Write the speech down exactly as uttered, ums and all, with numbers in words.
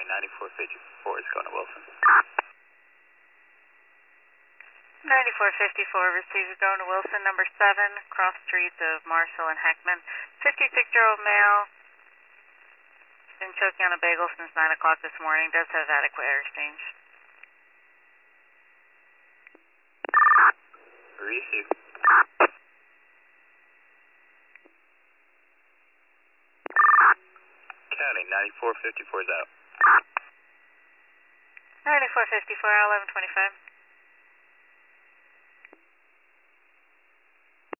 County ninety-four fifty-four is going to Wilson. ninety-four fifty-four, received, going to Wilson, number seven, cross streets of Marshall and Heckman. fifty-six-year-old male, been choking on a bagel since nine o'clock this morning, does have adequate air exchange. Received. County ninety-four fifty-four is out. ninety-four fifty-four, eleven twenty-five.